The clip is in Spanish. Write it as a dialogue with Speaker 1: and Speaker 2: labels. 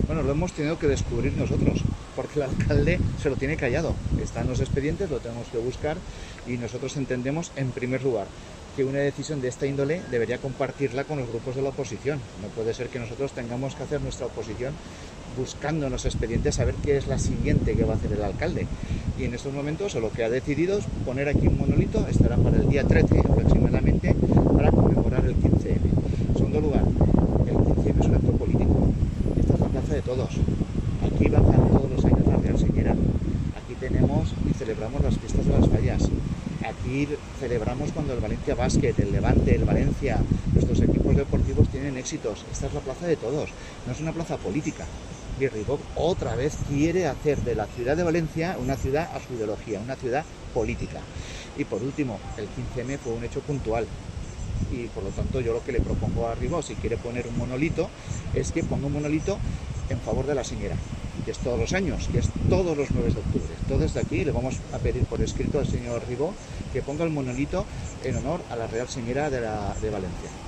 Speaker 1: Bueno, lo hemos tenido que descubrir nosotros, porque el alcalde se lo tiene callado. Está en los expedientes, lo tenemos que buscar y nosotros entendemos, en primer lugar, que una decisión de esta índole debería compartirla con los grupos de la oposición. No puede ser que nosotros tengamos que hacer nuestra oposición buscando en los expedientes a ver qué es la siguiente que va a hacer el alcalde. Y en estos momentos lo que ha decidido es poner aquí un monolito, estará para el día 13 aproximadamente, para conmemorar el 15M. En segundo lugar, el 15M es un acto político. Esta es la plaza de todos. Aquí bajan todos los años la Real Señera. Aquí tenemos y celebramos las fiestas de las fallas. Aquí celebramos cuando el Valencia Basket, el Levante, el Valencia, nuestros equipos deportivos tienen éxitos. Esta es la plaza de todos, no es una plaza política. Y Ribó otra vez quiere hacer de la ciudad de Valencia una ciudad a su ideología, una ciudad política. Y por último, el 15M fue un hecho puntual. Y por lo tanto yo lo que le propongo a Ribó, si quiere poner un monolito, es que ponga un monolito en favor de la señora, que es todos los años, que es todos los 9 de octubre. Entonces de aquí le vamos a pedir por escrito al señor Ribó que ponga el monolito en honor a la Real Señora de Valencia.